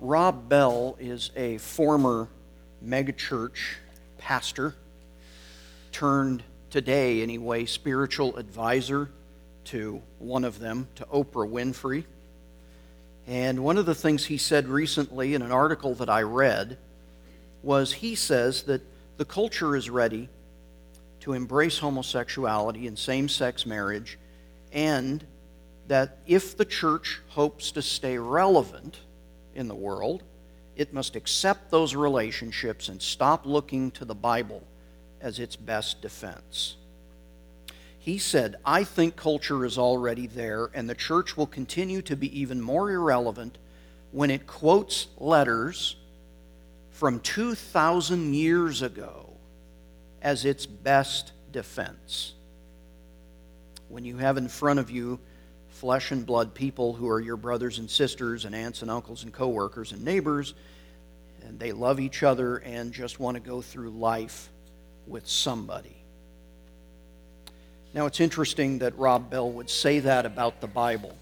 Rob Bell is a former megachurch pastor, turned today anyway, spiritual advisor to one of them, to Oprah Winfrey. And one of the things he said recently in an article that I read was he says that the culture is ready to embrace homosexuality and same-sex marriage, and that if the church hopes to stay relevant in the world, it must accept those relationships and stop looking to the Bible as its best defense. He said, "I think culture is already there, and the church will continue to be even more irrelevant when it quotes letters from 2,000 years ago as its best defense." When you have in front of you flesh and blood people who are your brothers and sisters and aunts and uncles and co-workers and neighbors, and they love each other and just want to go through life with somebody. Now, it's interesting that Rob Bell would say that about the Bible.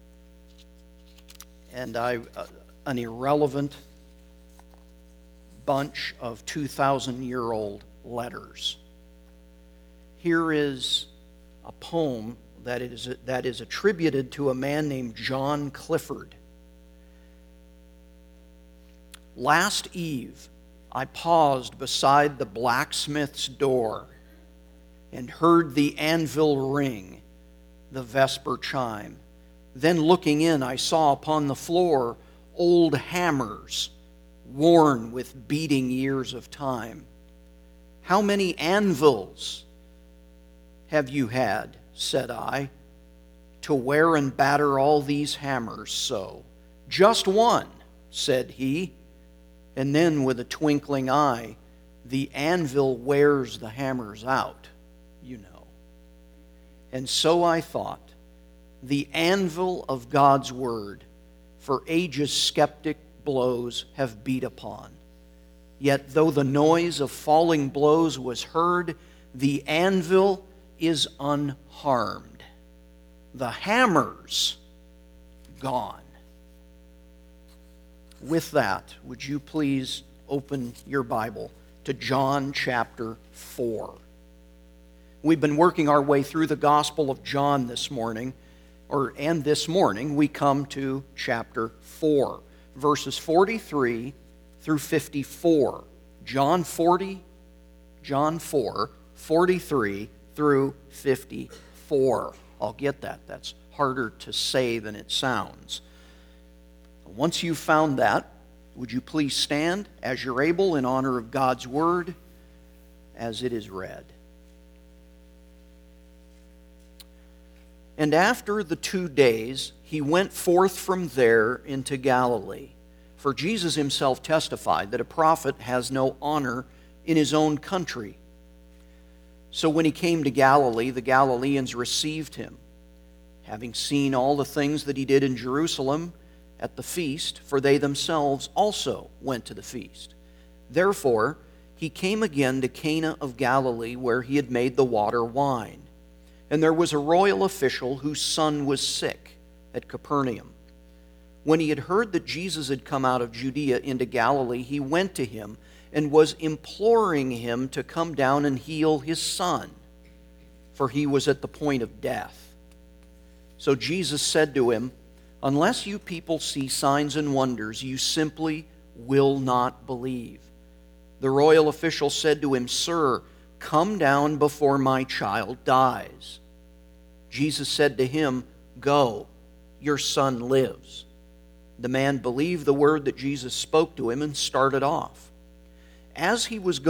And an irrelevant bunch of 2,000-year-old letters. Here is a poem that is attributed to a man named John Clifford. "Last eve, I paused beside the blacksmith's door and heard the anvil ring, the vesper chime. Then looking in, I saw upon the floor old hammers, worn with beating years of time. How many anvils have you had, said I, to wear and batter all these hammers so? Just one, said he, and then with a twinkling eye, the anvil wears the hammers out, you know. And so I thought, the anvil of God's word for ages skeptic blows have beat upon. Yet though the noise of falling blows was heard, the anvil is unharmed. The hammer's gone." With that, would you please open your Bible to John chapter 4. We've been working our way through the Gospel of John this morning, and this morning we come to chapter 4, verses 43 through 54. John 4, 43 through 54. I'll get that. That's harder to say than it sounds. Once you've found that, would you please stand as you're able in honor of God's word as it is read. "And after the 2 days, he went forth from there into Galilee. For Jesus himself testified that a prophet has no honor in his own country. So when he came to Galilee, the Galileans received him, having seen all the things that he did in Jerusalem at the feast, for they themselves also went to the feast. Therefore, he came again to Cana of Galilee, where he had made the water wine. And there was a royal official whose son was sick at Capernaum. When he had heard that Jesus had come out of Judea into Galilee, he went to him and was imploring him to come down and heal his son, for he was at the point of death. So Jesus said to him, 'Unless you people see signs and wonders, you simply will not believe.' The royal official said to him, 'Sir, come down before my child dies.' Jesus said to him, 'Go, your son lives.' The man believed the word that Jesus spoke to him and started off. As he was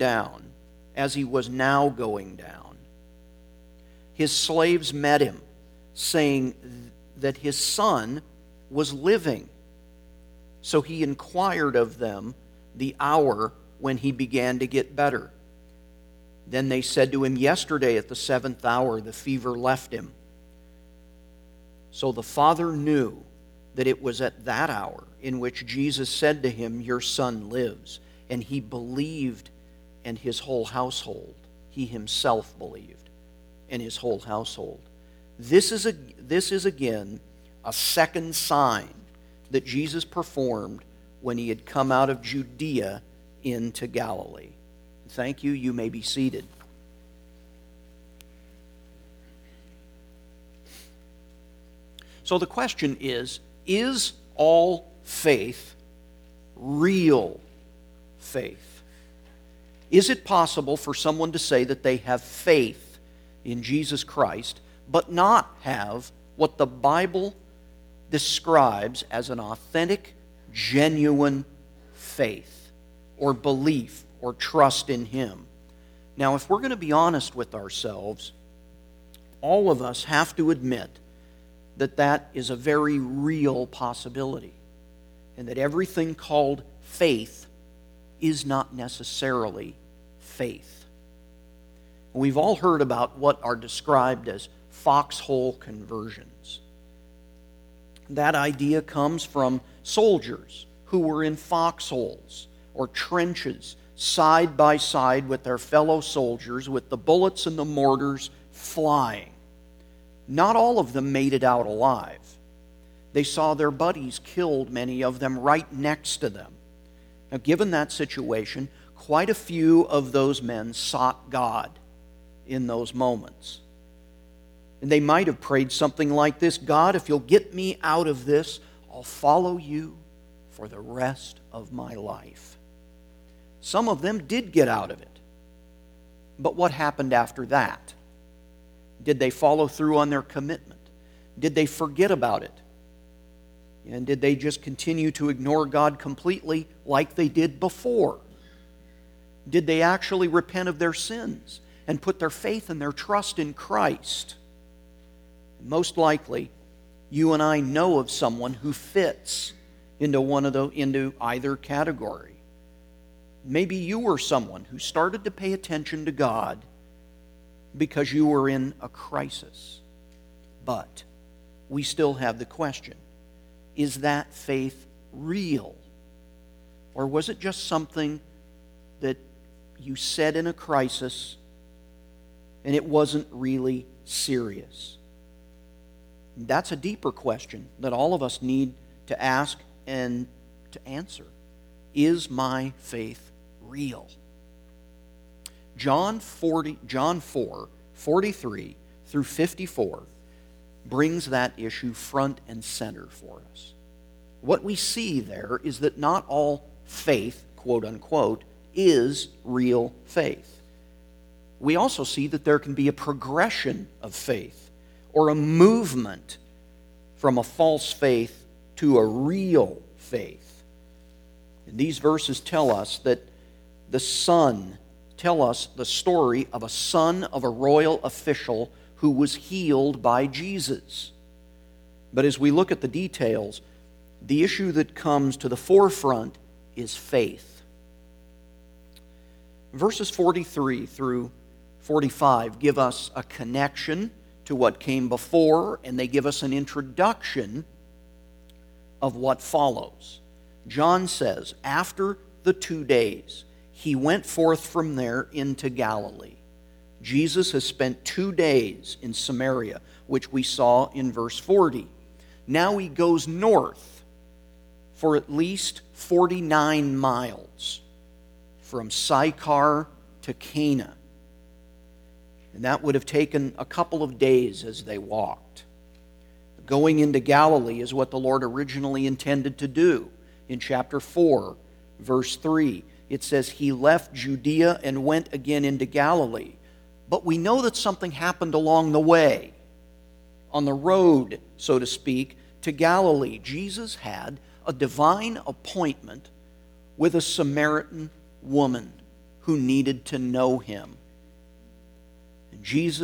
now going down, his slaves met him, saying that his son was living. So he inquired of them the hour when he began to get better. Then they said to him, 'Yesterday at the 7th hour the fever left him.' So the father knew that it was at that hour in which Jesus said to him, 'Your son lives.' And he believed, and his whole household. He himself believed, and his whole household. This is again a second sign that Jesus performed when he had come out of Judea into Galilee. Thank you. You may be seated. So the question is all faith real faith? Is it possible for someone to say that they have faith in Jesus Christ, but not have what the Bible describes as an authentic, genuine faith or belief or trust in Him? Now, if we're going to be honest with ourselves, all of us have to admit that that is a very real possibility, and that everything called faith is not necessarily faith. We've all heard about what are described as foxhole conversions. That idea comes from soldiers who were in foxholes or trenches side by side with their fellow soldiers, with the bullets and the mortars flying. Not all of them made it out alive. They saw their buddies killed, many of them right next to them. Now, given that situation, quite a few of those men sought God in those moments. And they might have prayed something like this: God, if you'll get me out of this, I'll follow you for the rest of my life. Some of them did get out of it. But what happened after that? Did they follow through on their commitment? Did they forget about it? And did they just continue to ignore God completely like they did before? Did they actually repent of their sins and put their faith and their trust in Christ? Most likely, you and I know of someone who fits into either category. Maybe you were someone who started to pay attention to God because you were in a crisis. But we still have the question: is that faith real? Or was it just something that you said in a crisis and it wasn't really serious? That's a deeper question that all of us need to ask and to answer. Is my faith real? John 4, 43 through 54 brings that issue front and center for us. What we see there is that not all faith, quote unquote, is real faith. We also see that there can be a progression of faith, or a movement from a false faith to a real faith. And these verses tell us that tell us the story of a son of a royal official who was healed by Jesus. But as we look at the details, the issue that comes to the forefront is faith. Verses 43 through 45 give us a connection to what came before, and they give us an introduction of what follows. John says, after the 2 days, he went forth from there into Galilee. Jesus has spent 2 days in Samaria, which we saw in verse 40. Now he goes north for at least 49 miles from Sychar to Cana. And that would have taken a couple of days as they walked. Going into Galilee is what the Lord originally intended to do. In chapter 4, verse 3, it says, he left Judea and went again into Galilee. But we know that something happened along the way. On the road, so to speak, to Galilee, Jesus had a divine appointment with a Samaritan woman who needed to know him. And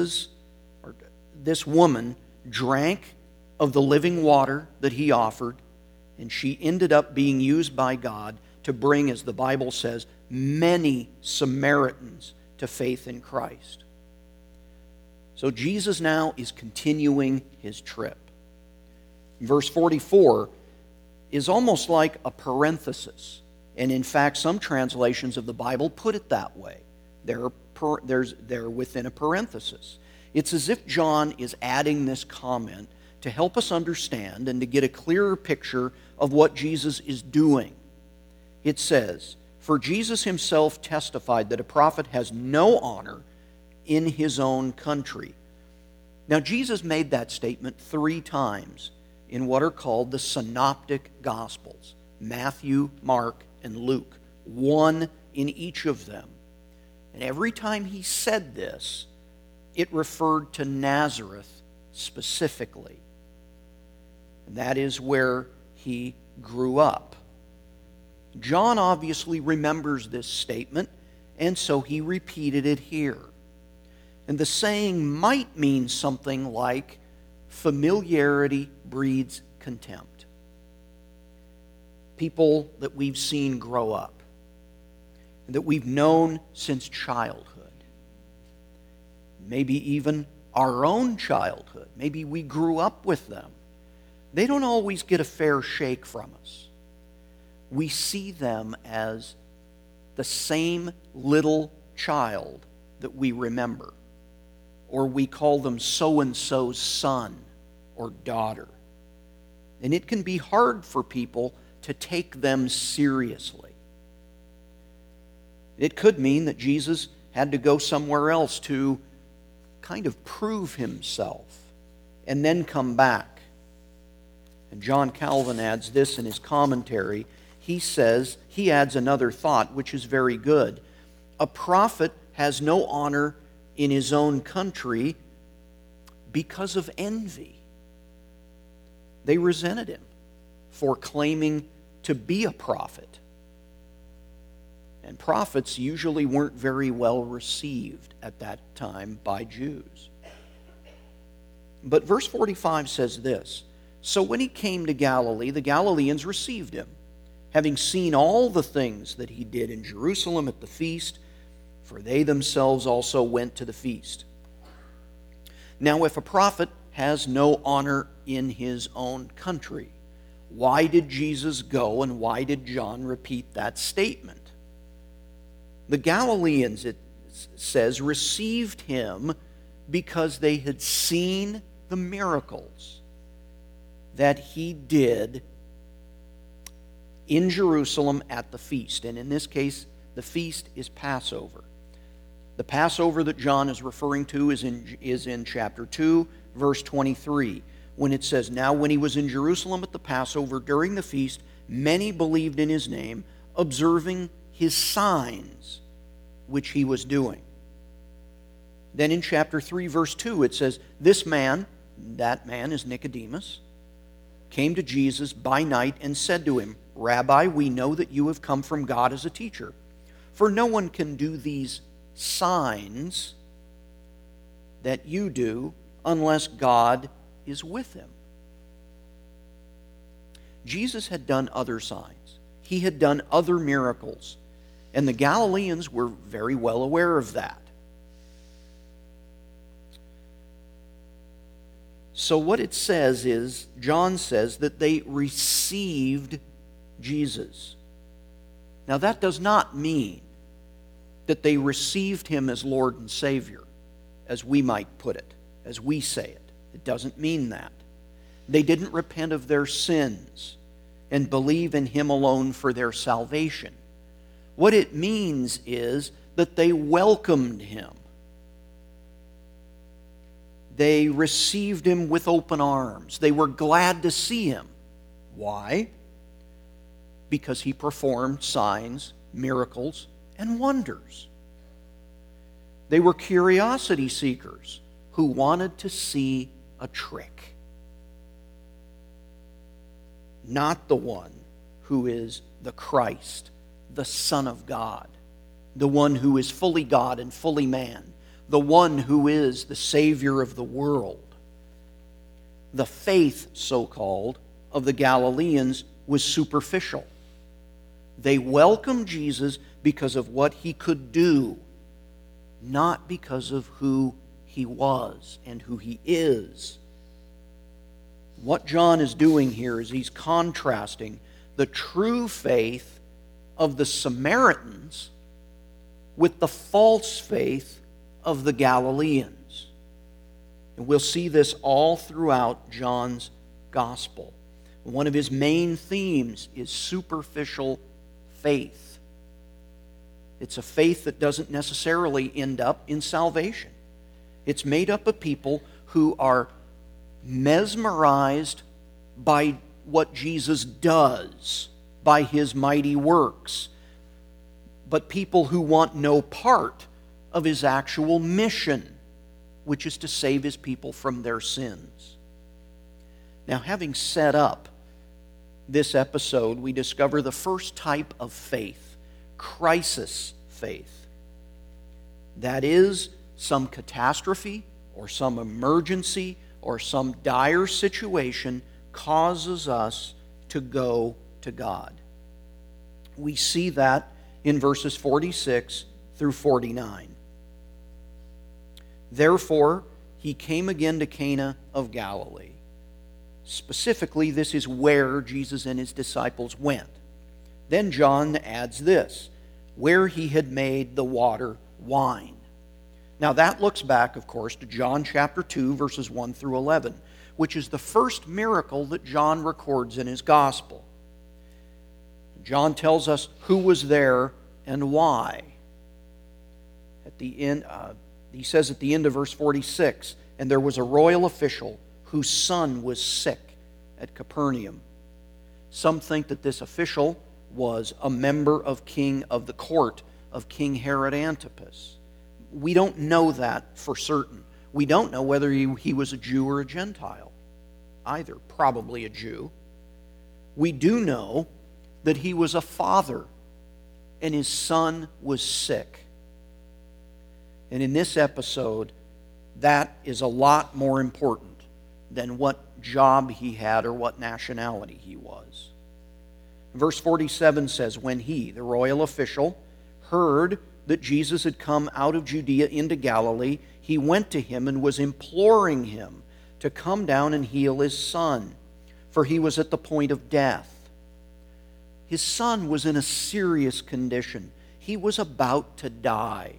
this woman, drank of the living water that he offered, and she ended up being used by God to bring, as the Bible says, many Samaritans to faith in Christ. So Jesus now is continuing his trip. Verse 44 is almost like a parenthesis. And in fact, some translations of the Bible put it that way. They're within a parenthesis. It's as if John is adding this comment to help us understand and to get a clearer picture of what Jesus is doing. it says, "For Jesus himself testified that a prophet has no honor in his own country." Now, Jesus made that statement 3 times in what are called the Synoptic Gospels: Matthew, Mark, and Luke. 1 in each of them. And every time he said this, it referred to Nazareth specifically. And that is where he grew up. John obviously remembers this statement, and so he repeated it here. And the saying might mean something like, "Familiarity breeds contempt." People that we've seen grow up, and that we've known since childhood, maybe even our own childhood, maybe we grew up with them, they don't always get a fair shake from us. We see them as the same little child that we remember, or we call them so-and-so's son or daughter. And it can be hard for people to take them seriously. It could mean that Jesus had to go somewhere else to kind of prove himself and then come back. And John Calvin adds this in his commentary. He adds another thought, which is very good. A prophet has no honor in his own country because of envy. They resented him for claiming to be a prophet. And prophets usually weren't very well received at that time by Jews. But verse 45 says this: "So when he came to Galilee, the Galileans received him, having seen all the things that he did in Jerusalem at the feast, for they themselves also went to the feast. Now if a prophet has no honor in his own country," why did Jesus go and why did John repeat that statement? The Galileans, it says, received him because they had seen the miracles that he did in Jerusalem at the feast. And in this case, the feast is Passover. The Passover that John is referring to is in chapter 2, verse 23, when it says, "Now when he was in Jerusalem at the Passover during the feast, many believed in his name, observing his signs which he was doing." Then in chapter 3, verse 2, it says, "This man," that man is Nicodemus, "came to Jesus by night and said to him, 'Rabbi, we know that you have come from God as a teacher, for no one can do these signs that you do unless God is with him.'" Jesus had done other signs. He had done other miracles. And the Galileans were very well aware of that. So what it says is, John says that they received Jesus. Now that does not mean that they received him as Lord and Savior, as we might put it, as we say it. It doesn't mean that. They didn't repent of their sins and believe in him alone for their salvation. What it means is that they welcomed him. They received him with open arms. They were glad to see him. Why? Because he performed signs, miracles, and wonders. They were curiosity seekers who wanted to see a trick. Not the one who is the Christ, the Son of God, the one who is fully God and fully man, the one who is the Savior of the world. The faith, so-called, of the Galileans was superficial. They welcomed Jesus because of what he could do, not because of who he was and who he is. What John is doing here is he's contrasting the true faith of the Samaritans with the false faith of the Galileans. And we'll see this all throughout John's gospel. One of his main themes is superficial faith. It's a faith that doesn't necessarily end up in salvation. It's made up of people who are mesmerized by what Jesus does, by His mighty works, but people who want no part of His actual mission, which is to save His people from their sins. Now, having set up this episode, we discover the first type of faith, crisis faith. That is, some catastrophe or some emergency or some dire situation causes us to go to God. We see that in verses 46 through 49. Therefore, He came again to Cana of Galilee. Specifically, this is where Jesus and His disciples went. Then John adds this, where He had made the water wine. Now that looks back, of course, to John chapter 2, verses 1 through 11, which is the first miracle that John records in his gospel. John tells us who was there and why. At the end, he says at the end of verse 46, and there was a royal official whose son was sick at Capernaum. Some think that this official was a member of the court of King Herod Antipas. We don't know that for certain. We don't know whether he was a Jew or a Gentile either. Probably a Jew. We do know that he was a father and his son was sick. And in this episode, that is a lot more important than what job he had or what nationality he was. Verse 47 says, when he, the royal official, heard that Jesus had come out of Judea into Galilee, he went to him and was imploring him to come down and heal his son, for he was at the point of death. His son was in a serious condition. He was about to die.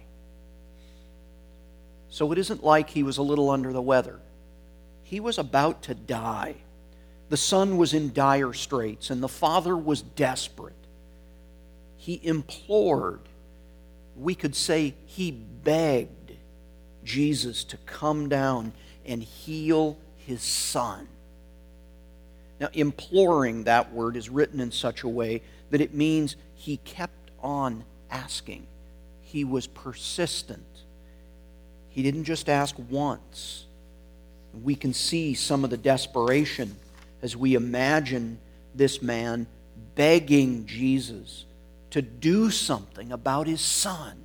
So it isn't like he was a little under the weather. He was about to die. The son was in dire straits, and the father was desperate. He implored, we could say he begged Jesus to come down and heal his son. Now, imploring, that word is written in such a way that it means he kept on asking. He was persistent. He didn't just ask once. We can see some of the desperation as we imagine this man begging Jesus to do something about his son.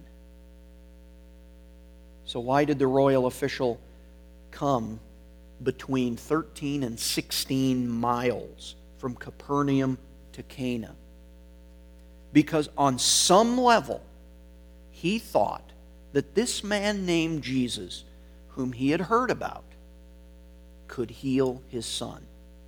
So why did the royal official come between 13 and 16 miles from Capernaum to Cana? Because on some level, he thought that this man named Jesus, whom he had heard about, could heal his son.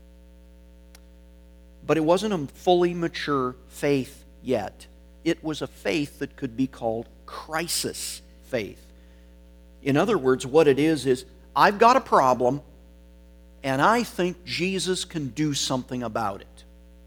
But it wasn't a fully mature faith yet. It was a faith that could be called crisis faith. In other words, what it is I've got a problem, and I think Jesus can do something about it.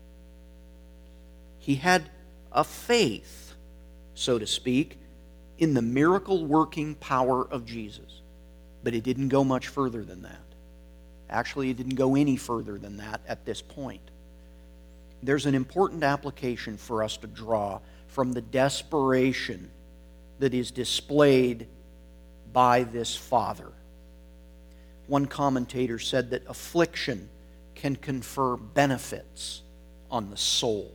He had a faith, so to speak, in the miracle-working power of Jesus. But it didn't go much further than that. Actually, it didn't go any further than that at this point. There's an important application for us to draw from the desperation that is displayed by this father. One commentator said that affliction can confer benefits on the soul.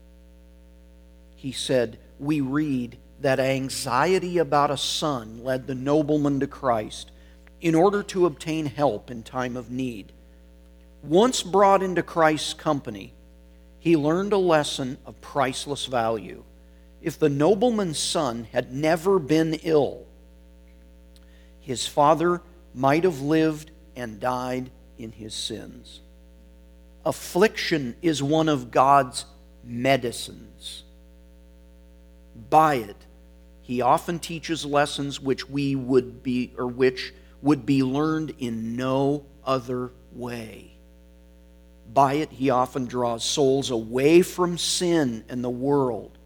He said, we read that anxiety about a son led the nobleman to Christ in order to obtain help in time of need. Once brought into Christ's company, he learned a lesson of priceless value. If the nobleman's son had never been ill, his father might have lived and died in his sins. Affliction is one of God's medicines. By it, he often teaches lessons which would be learned in no other way. By it, he often draws souls away from sin and the world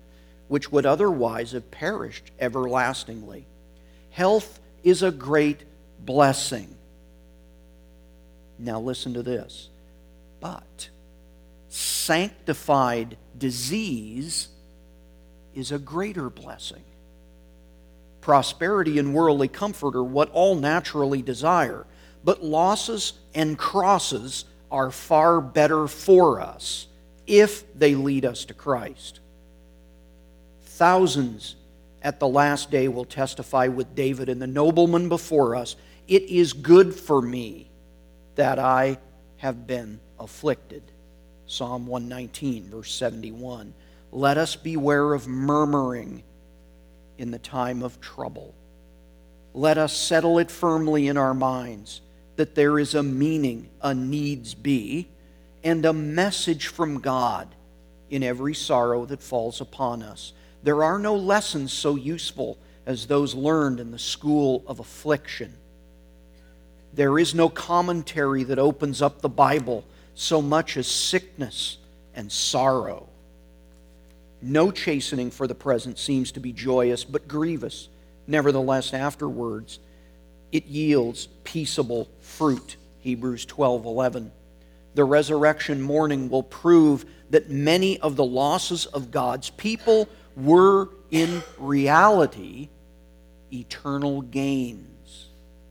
which would otherwise have perished everlastingly. Health is a great blessing. Now listen to this. But sanctified disease is a greater blessing. Prosperity and worldly comfort are what all naturally desire, but losses and crosses are far better for us if they lead us to Christ. Thousands at the last day will testify with David and the noblemen before us, "It is good for me that I have been afflicted." Psalm 119, verse 71. Let us beware of murmuring in the time of trouble. Let us settle it firmly in our minds that there is a meaning, a needs be, and a message from God in every sorrow that falls upon us. There are no lessons so useful as those learned in the school of affliction. There is no commentary that opens up the Bible so much as sickness and sorrow. No chastening for the present seems to be joyous, but grievous. Nevertheless, afterwards, it yields peaceable fruit. Hebrews 12:11. The resurrection morning will prove that many of the losses of God's people were in reality eternal gains.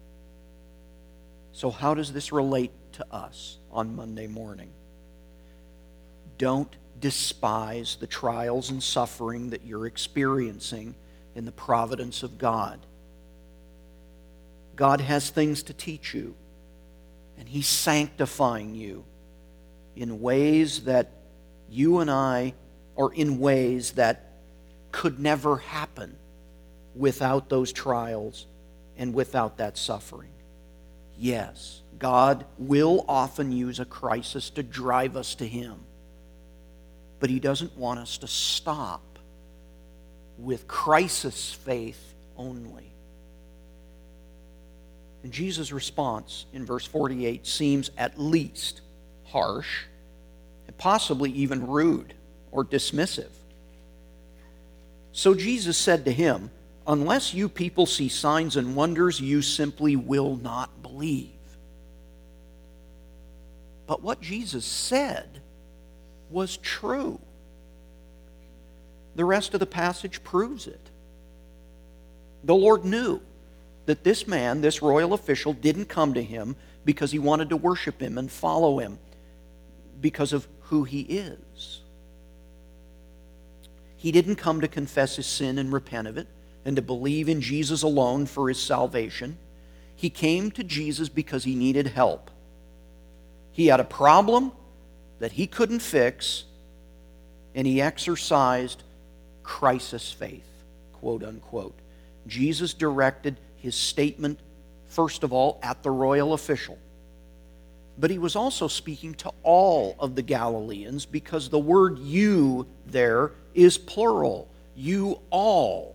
So how does this relate to us on Monday morning? Don't despise the trials and suffering that you're experiencing in the providence of God. God has things to teach you, and He's sanctifying you in ways that you and I, or in ways that could never happen without those trials and without that suffering. Yes, God will often use a crisis to drive us to Him, but He doesn't want us to stop with crisis faith only. And Jesus' response in verse 48 seems at least harsh, and possibly even rude or dismissive. So Jesus said to him, "Unless you people see signs and wonders, you simply will not believe." But what Jesus said was true. The rest of the passage proves it. The Lord knew that this man, this royal official, didn't come to him because he wanted to worship him and follow him because of who he is. He didn't come to confess his sin and repent of it and to believe in Jesus alone for his salvation. He came to Jesus because he needed help. He had a problem that he couldn't fix, and he exercised crisis faith, quote unquote. Jesus directed his statement, first of all, at the royal official. But he was also speaking to all of the Galileans because the word "you" there is plural. You all.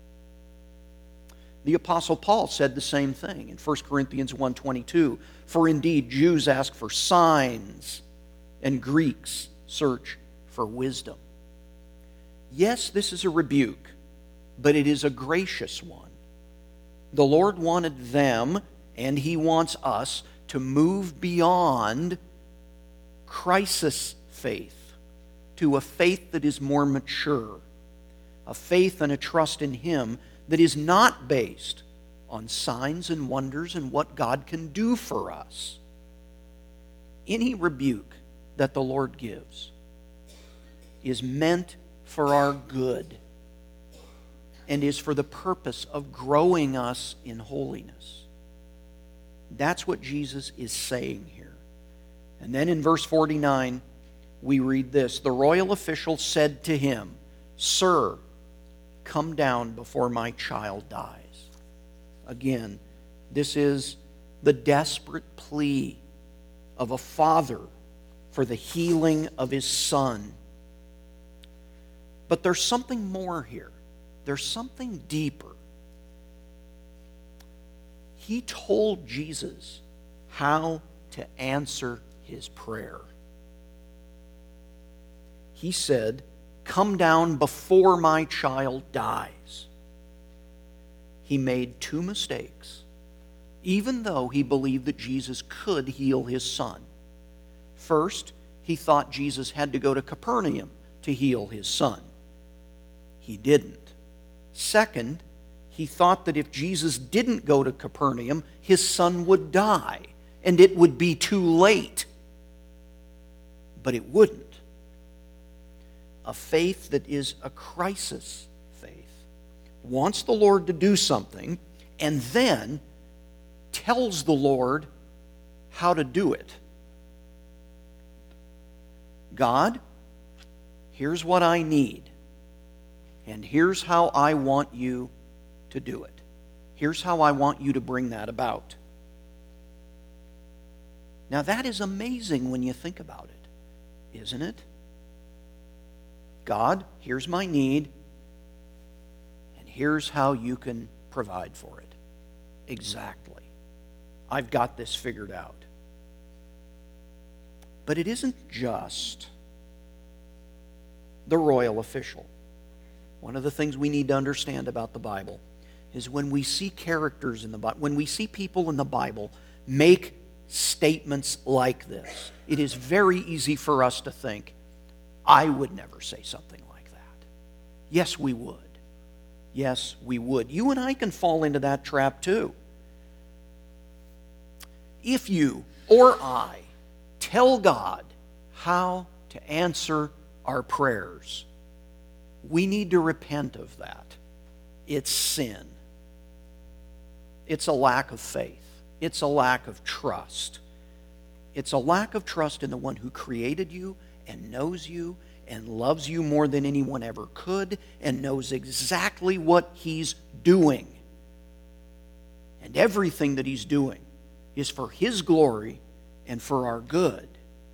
The Apostle Paul said the same thing in 1 Corinthians 1:22. For indeed, Jews ask for signs, and Greeks search for wisdom. Yes, this is a rebuke, but it is a gracious one. The Lord wanted them, and He wants us, to move beyond crisis faith to a faith that is more mature, a faith and a trust in Him that is not based on signs and wonders and what God can do for us. Any rebuke that the Lord gives is meant for our good and is for the purpose of growing us in holiness. That's what Jesus is saying here. And then in verse 49, we read this: the royal official said to him, "Sir, come down before my child dies." Again, this is the desperate plea of a father for the healing of his son. But there's something more here. There's something deeper. He told Jesus how to answer his prayer. He said, come down before my child dies. He made two mistakes, even though he believed that Jesus could heal his son. First, he thought Jesus had to go to Capernaum to heal his son. He didn't. Second, he thought that if Jesus didn't go to Capernaum, his son would die, and it would be too late. But it wouldn't. A faith that is a crisis faith wants the Lord to do something and then tells the Lord how to do it. God, here's what I need, and here's how I want you to do it. Here's how I want you to bring that about. Now that is amazing when you think about it, isn't it? God, here's my need, and here's how you can provide for it. Exactly. I've got this figured out. But it isn't just the royal official. One of the things we need to understand about the Bible is when we see characters in the Bible, when we see people in the Bible make statements like this, it is very easy for us to think, I would never say something like that. Yes, we would. Yes, we would. You and I can fall into that trap too. If you or I tell God how to answer our prayers, we need to repent of that. It's sin. It's a lack of faith. It's a lack of trust. It's a lack of trust in the one who created you and knows you and loves you more than anyone ever could and knows exactly what He's doing. And everything that He's doing is for His glory and for our good.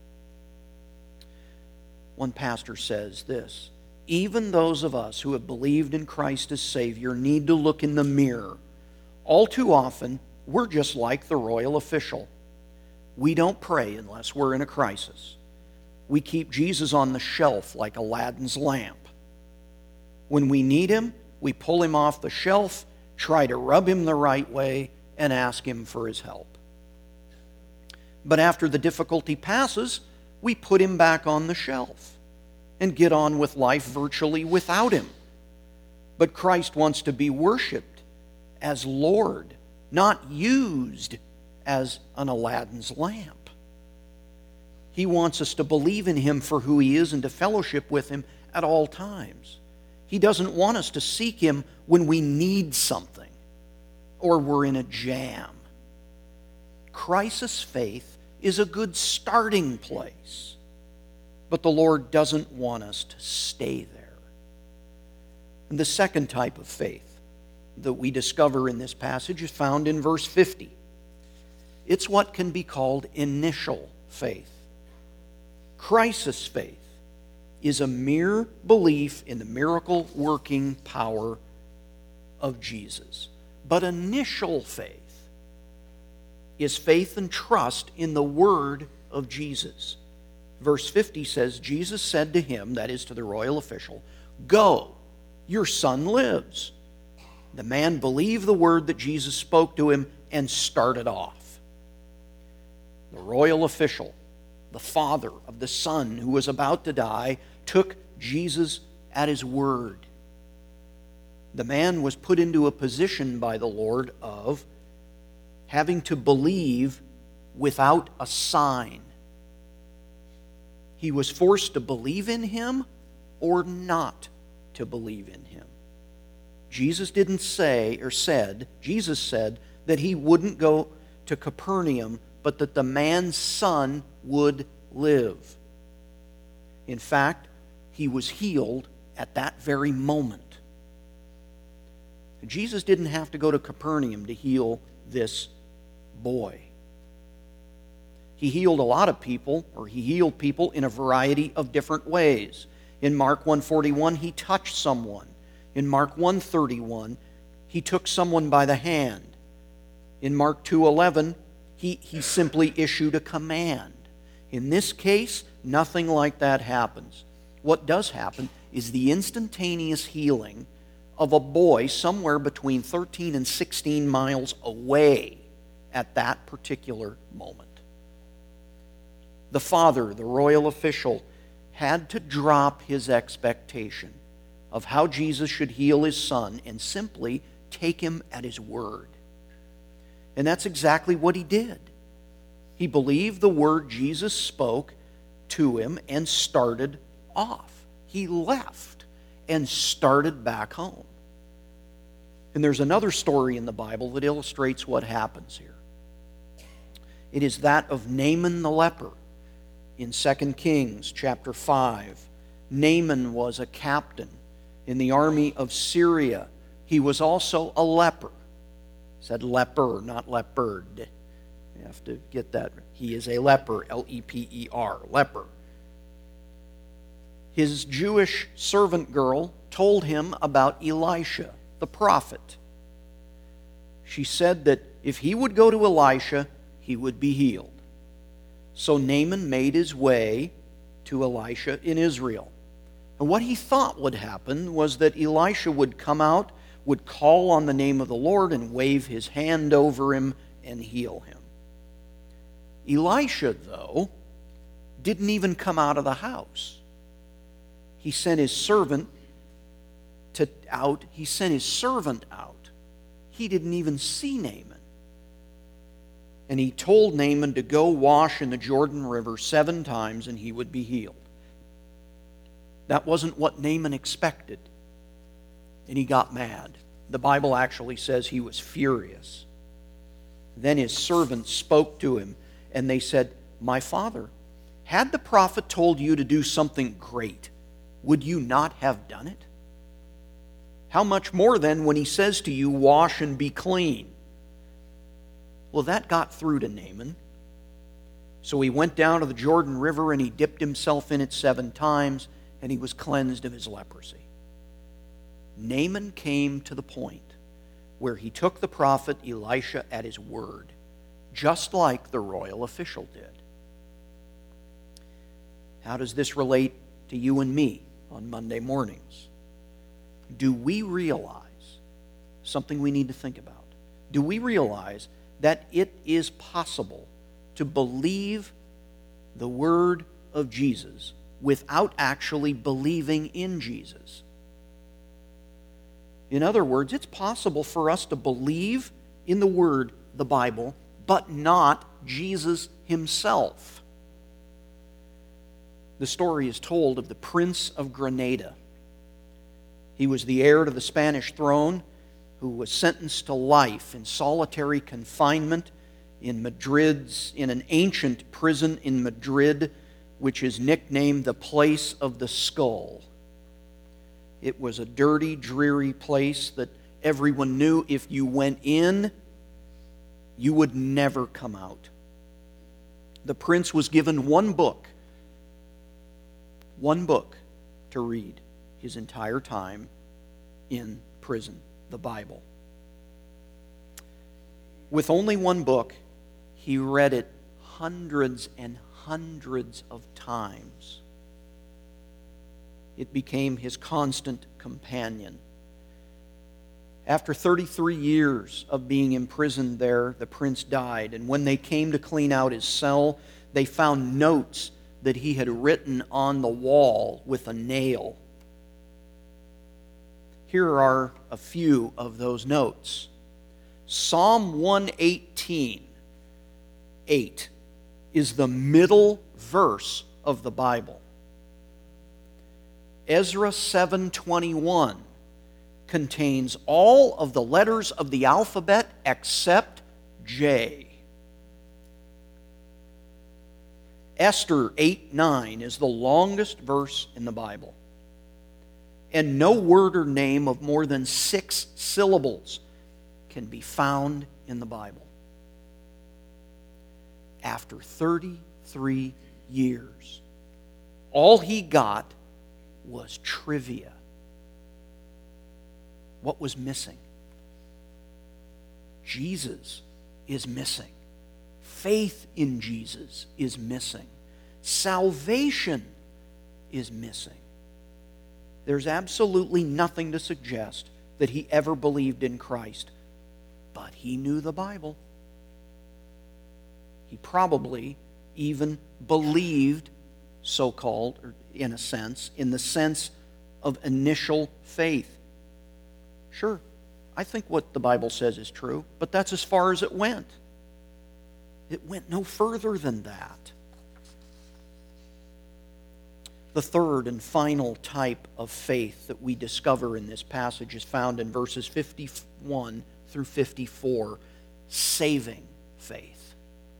One pastor says this, even those of us who have believed in Christ as Savior need to look in the mirror. All too often, we're just like the royal official. We don't pray unless we're in a crisis. We keep Jesus on the shelf like Aladdin's lamp. When we need Him, we pull Him off the shelf, try to rub Him the right way, and ask Him for His help. But after the difficulty passes, we put Him back on the shelf and get on with life virtually without Him. But Christ wants to be worshiped as Lord, not used as an Aladdin's lamp. He wants us to believe in Him for who He is and to fellowship with Him at all times. He doesn't want us to seek Him when we need something or we're in a jam. Crisis faith is a good starting place, but the Lord doesn't want us to stay there. And the second type of faith that we discover in this passage is found in verse 50. It's what can be called initial faith. Crisis faith is a mere belief in the miracle-working power of Jesus. But initial faith is faith and trust in the word of Jesus. Verse 50 says, Jesus said to him, that is to the royal official, "Go, your son lives." The man believed the word that Jesus spoke to him and started off. The royal official, the father of the son who was about to die, took Jesus at his word. The man was put into a position by the Lord of having to believe without a sign. He was forced to believe in Him or not to believe in Him. Jesus didn't say, or said, Jesus said that He wouldn't go to Capernaum, but that the man's son would live. In fact, he was healed at that very moment. Jesus didn't have to go to Capernaum to heal this boy. He healed a lot of people, or He healed people in a variety of different ways. In Mark 1:41, He touched someone. In Mark 1:31, He took someone by the hand. In Mark 2:11, He simply issued a command. In this case, nothing like that happens. what does happen is the instantaneous healing of a boy somewhere between 13 and 16 miles away at that particular moment. The father, the royal official, had to drop his expectation of how Jesus should heal his son and simply take him at his word. And that's exactly what he did. He believed the word Jesus spoke to him and started off. He left and started back home. And there's another story in the Bible that illustrates what happens here. It is that of Naaman the leper in 2 Kings chapter 5. Naaman was a captain in the army of Syria. He was also a leper. It said leper, not leopard. You have to get that. He is a leper, L-E-P-E-R, leper. His Jewish servant girl told him about Elisha, the prophet. She said that if he would go to Elisha, he would be healed. So Naaman made his way to Elisha in Israel. And what he thought would happen was that Elisha would come out, would call on the name of the Lord and wave his hand over him and heal him. Elisha, though, didn't even come out of the house. He sent his servant out. He didn't even see Naaman. And he told Naaman to go wash in the Jordan River 7 times and he would be healed. That wasn't what Naaman expected. And he got mad. The Bible actually says he was furious. Then his servants spoke to him and they said, "My father, had the prophet told you to do something great, would you not have done it? How much more then when he says to you, 'Wash and be clean'?" Well, that got through to Naaman. So he went down to the Jordan River and he dipped himself in it 7 times and he was cleansed of his leprosy. Naaman came to the point where he took the prophet Elisha at his word, just like the royal official did. How does this relate to you and me on Monday mornings? Do we realize something we need to think about? Do we realize that it is possible to believe the word of Jesus without actually believing in Jesus? In other words, it's possible for us to believe in the word, the Bible, but not Jesus himself. The story is told of the Prince of Granada. He was the heir to the Spanish throne, who was sentenced to life in solitary confinement in an ancient prison in Madrid, which is nicknamed the Place of the Skull. It was a dirty, dreary place that everyone knew if you went in, you would never come out. The prince was given one book to read his entire time in prison, the Bible. With only one book, he read it hundreds and hundreds of times. It became his constant companion. After 33 years of being imprisoned there, the prince died, and when they came to clean out his cell, they found notes that he had written on the wall with a nail. Here are a few of those notes. Psalm 118:8 is the middle verse of the Bible. Ezra 7:21 contains all of the letters of the alphabet except J. Esther 8:9 is the longest verse in the Bible. And no word or name of more than 6 syllables can be found in the Bible. After 33 years, all he got was trivia. What was missing? Jesus is missing. Faith in Jesus is missing. Salvation is missing. There's absolutely nothing to suggest that he ever believed in Christ. But he knew the Bible. He probably even believed, so-called, or in a sense, in the sense of initial faith. Sure, I think what the Bible says is true, but that's as far as it went. It went no further than that. The third and final type of faith that we discover in this passage is found in verses 51 through 54, saving faith.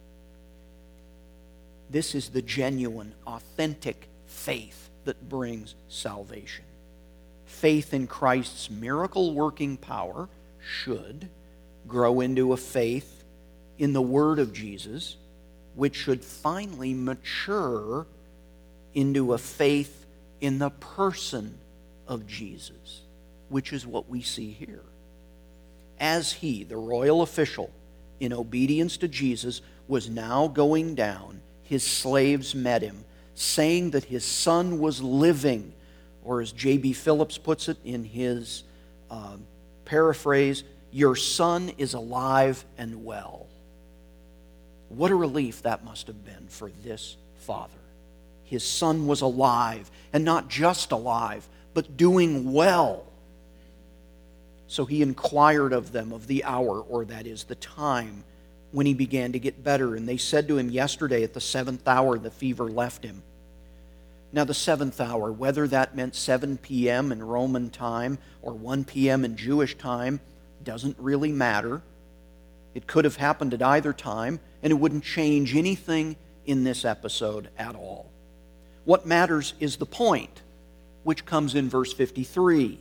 This is the genuine, authentic faith that brings salvation. Faith in Christ's miracle-working power should grow into a faith in the Word of Jesus, which should finally mature into a faith in the person of Jesus, which is what we see here. As he, the royal official, in obedience to Jesus, was now going down, his slaves met him, saying that his son was living, or as J.B. Phillips puts it in his paraphrase, "Your son is alive and well." What a relief that must have been for this father. His son was alive, and not just alive, but doing well. So he inquired of them of the hour, or that is the time, when he began to get better. And they said to him, "Yesterday at the 7th hour the fever left him." Now the 7th hour, whether that meant 7 p.m. in Roman time or 1 p.m. in Jewish time, doesn't really matter. It could have happened at either time, and it wouldn't change anything in this episode at all. What matters is the point, which comes in verse 53.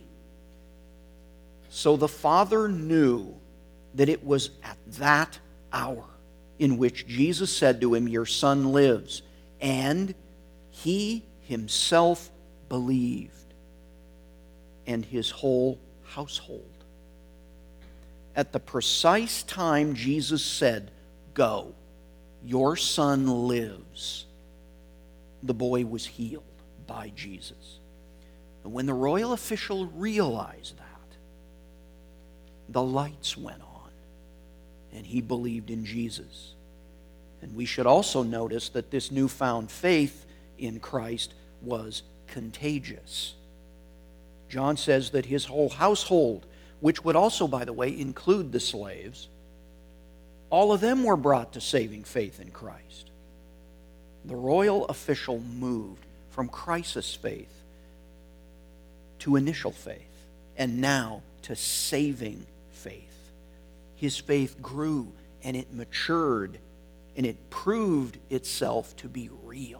So the father knew that it was at that hour in which Jesus said to him, "Your son lives," and he himself believed, and his whole household. At the precise time Jesus said, "Go, your son lives," the boy was healed by Jesus. And when the royal official realized that, the lights went on, and he believed in Jesus. And we should also notice that this newfound faith in Christ was contagious. John says that his whole household, which would also, by the way, include the slaves, all of them were brought to saving faith in Christ. The royal official moved from crisis faith to initial faith, and now to saving faith. His faith grew, and it matured, and it proved itself to be real.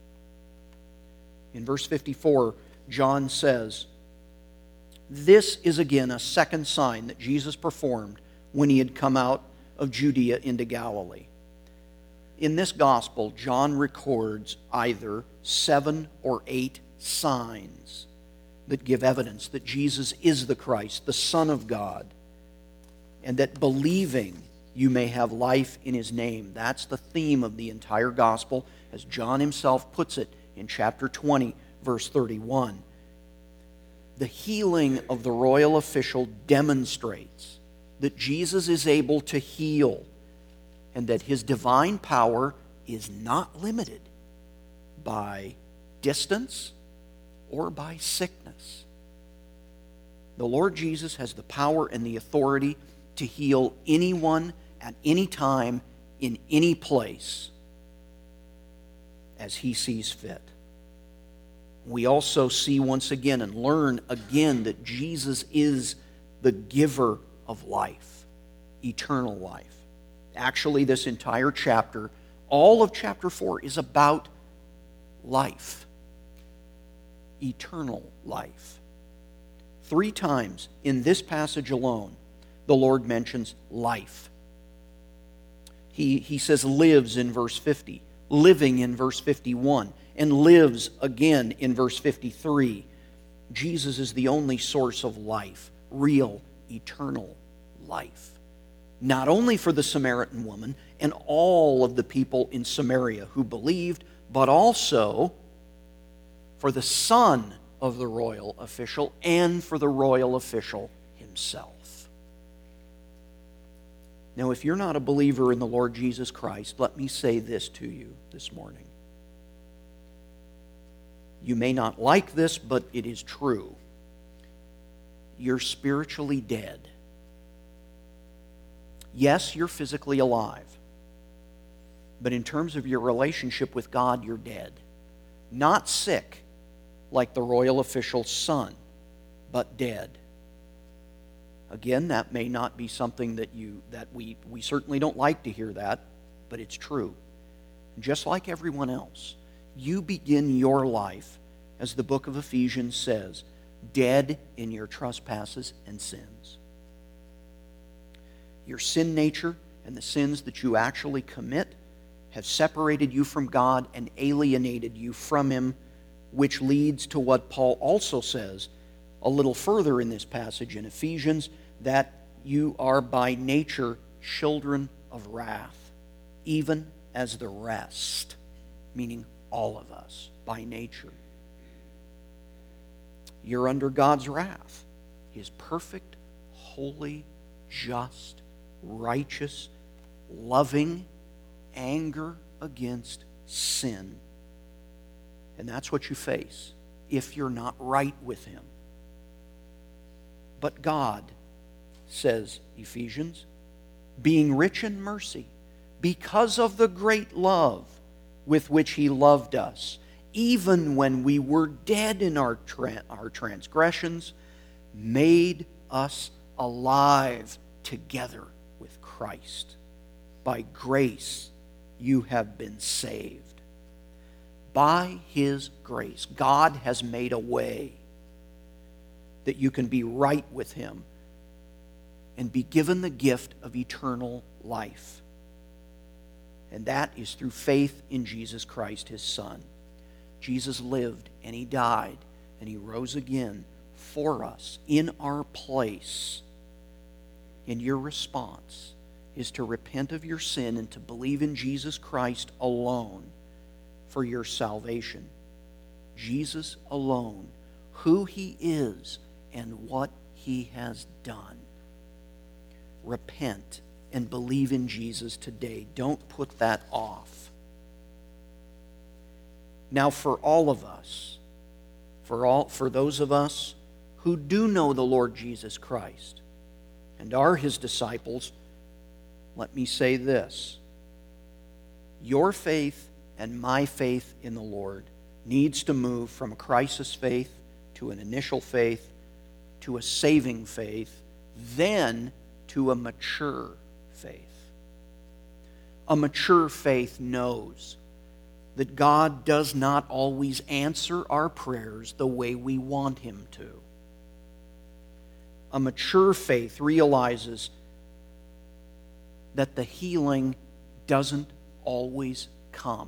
In verse 54, John says, "This is again a second sign that Jesus performed when he had come out of Judea into Galilee." In this gospel, John records either 7 or 8 signs that give evidence that Jesus is the Christ, the Son of God, and that believing you may have life in his name. That's the theme of the entire gospel, as John himself puts it in chapter 20, verse 31. The healing of the royal official demonstrates that Jesus is able to heal, and that his divine power is not limited by distance or by sickness. The Lord Jesus has the power and the authority to heal anyone at any time, in any place, as he sees fit. We also see once again and learn again that Jesus is the giver of life, eternal life. Actually, this entire chapter, all of chapter 4, is about life, eternal life. 3 times in this passage alone, the Lord mentions life. He says lives in verse 50, living in verse 51, and lives again in verse 53. Jesus is the only source of life, real, eternal life. Not only for the Samaritan woman and all of the people in Samaria who believed, but also for the son of the royal official and for the royal official himself. Now, if you're not a believer in the Lord Jesus Christ, let me say this to you this morning. You may not like this, but it is true. You're spiritually dead. Yes, you're physically alive. But in terms of your relationship with God, you're dead. Not sick, like the royal official's son, but dead. Again, that may not be something that we certainly don't like to hear that, but it's true. Just like everyone else, you begin your life, as the book of Ephesians says, dead in your trespasses and sins. Your sin nature and the sins that you actually commit have separated you from God and alienated you from Him, which leads to what Paul also says a little further in this passage in Ephesians, that you are by nature children of wrath, even as the rest, meaning all of us by nature. You're under God's wrath, His perfect, holy, just, righteous, loving anger against sin. And that's what you face if you're not right with Him. But God, says Ephesians, being rich in mercy, because of the great love with which He loved us, even when we were dead in our transgressions, made us alive together with Christ. By grace you have been saved. By His grace, God has made a way that you can be right with Him and be given the gift of eternal life. And that is through faith in Jesus Christ, His Son. Jesus lived and He died and He rose again for us in our place. And your response is to repent of your sin and to believe in Jesus Christ alone for your salvation. Jesus alone, who He is and what He has done. Repent and believe in Jesus today. Don't put that off. Now, for all of us, for those of us who do know the Lord Jesus Christ and are His disciples, let me say this. Your faith and my faith in the Lord needs to move from a crisis faith to an initial faith to a saving faith, then to a mature faith. A mature faith knows that God does not always answer our prayers the way we want Him to. A mature faith realizes that the healing doesn't always come,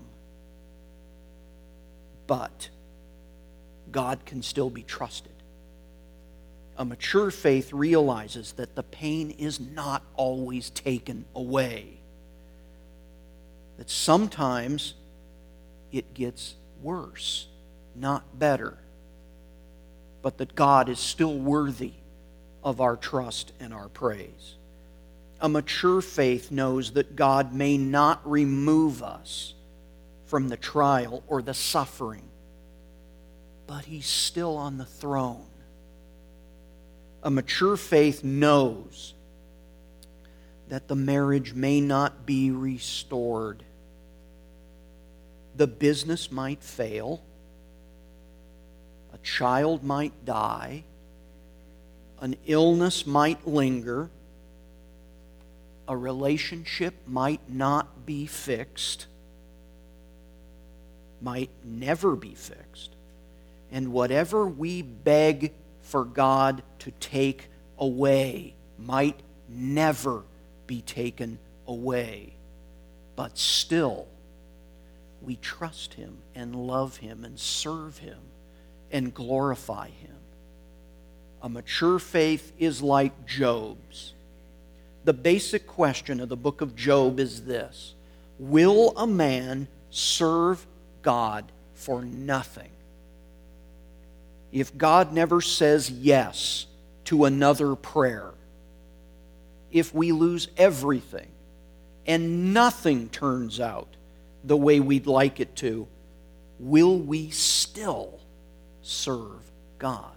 but God can still be trusted. A mature faith realizes that the pain is not always taken away, that sometimes it gets worse, not better, but that God is still worthy of our trust and our praise. A mature faith knows that God may not remove us from the trial or the suffering, but He's still on the throne. A mature faith knows that the marriage may not be restored. The business might fail. A child might die. An illness might linger. A relationship might not be fixed. Might never be fixed. And whatever we beg for God to take away might never be taken away. But still, we trust Him and love Him and serve Him and glorify Him. A mature faith is like Job's. The basic question of the book of Job is this: will a man serve God for nothing? if God never says yes to another prayer, if we lose everything and nothing turns out the way we'd like it to, will we still serve God?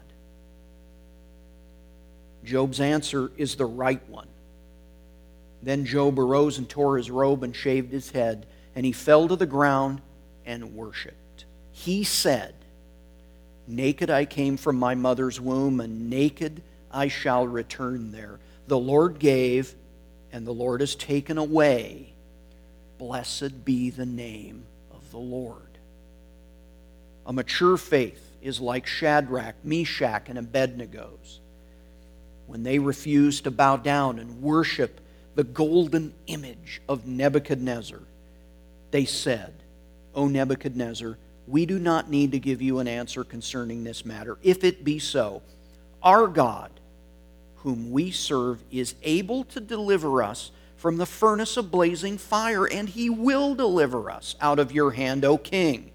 Job's answer is the right one. Then Job arose and tore his robe and shaved his head, and he fell to the ground and worshipped. He said, "Naked I came from my mother's womb, and naked I shall return there. The Lord gave, and the Lord has taken away. Blessed be the name of the Lord." A mature faith is like Shadrach, Meshach, and Abednego's. When they refused to bow down and worship the golden image of Nebuchadnezzar, they said, "O Nebuchadnezzar, we do not need to give you an answer concerning this matter. If it be so, our God, whom we serve, is able to deliver us from the furnace of blazing fire, and He will deliver us out of your hand, O king."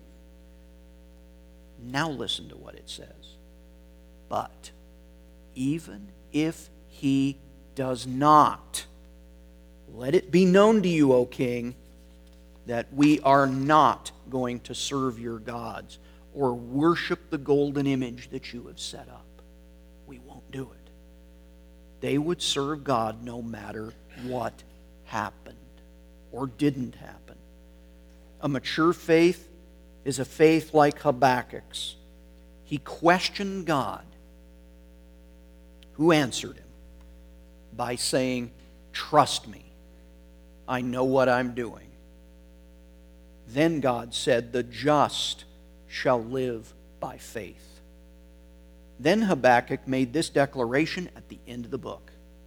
Now listen to what it says. "But even if He does not, let it be known to you, O king, that we are not going to serve your gods or worship the golden image that you have set up. We won't do it." They would serve God no matter what happened or didn't happen. A mature faith is a faith like Habakkuk's. He questioned God, who answered him by saying, "Trust me, I know what I'm doing." Then God said, "The just shall live by faith." Then Habakkuk made this declaration at the end of the book.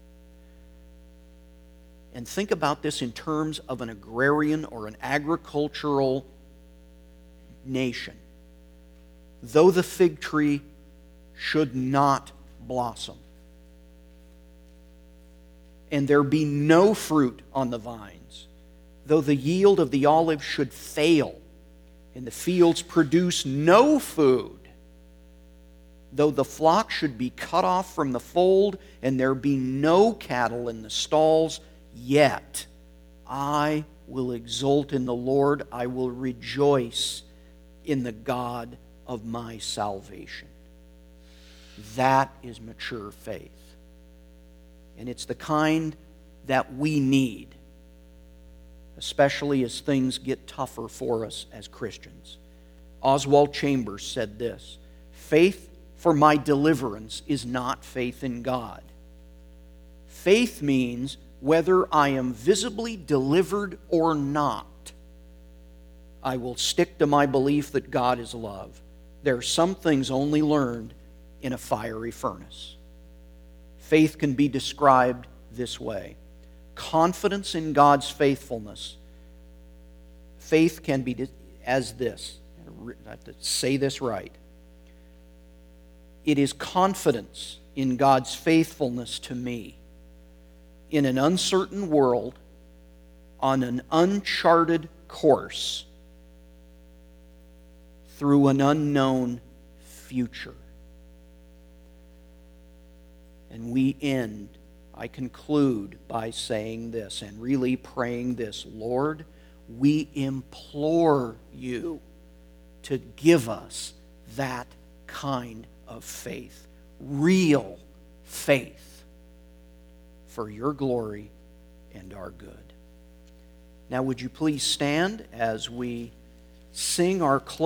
And think about this in terms of an agrarian or an agricultural nation. "Though the fig tree should not blossom, and there be no fruit on the vines, though the yield of the olive should fail, and the fields produce no food, though the flock should be cut off from the fold, and there be no cattle in the stalls, yet I will exult in the Lord, I will rejoice in the God of my salvation." That is mature faith. And it's the kind that we need, especially as things get tougher for us as Christians. Oswald Chambers said this, "Faith for my deliverance is not faith in God. Faith means whether I am visibly delivered or not, I will stick to my belief that God is love. There are some things only learned in a fiery furnace." Faith can be described this way. Confidence in God's faithfulness. Faith can be as this. I have to say this right. It is confidence in God's faithfulness to me in an uncertain world, on an uncharted course, through an unknown future. And I conclude by saying this and really praying this: Lord, we implore you to give us that kind of faith, real faith, for your glory and our good. Now, would you please stand as we sing our closing?